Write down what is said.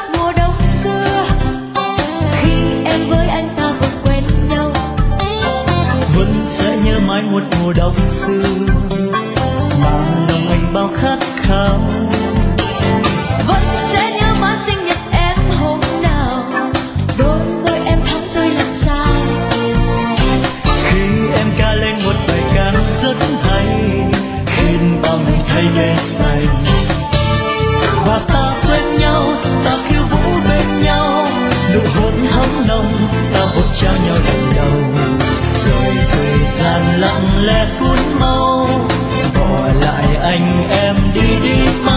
mùa đông xưa, khi em với anh ta vừa quen nhau. Vẫn sẽ nhớ mãi một mùa đông xưa mà lòng anh bao khát khao. Vẫn sẽ nhớ mãi sinh nhật em hôm nào, đôi môi em thắm tươi làm sao. Khi em ca lên một bài ca rất hay, khiến bao người thấy mê say. Và ta quên nhau, ta khiêu vũ bên nhau, nụ hôn thắm nồng, ta hôn trao nhau lần đầu. Rồi thời gian lặng lẽ cuốn mau, bỏ lại anh em đi đi mãi.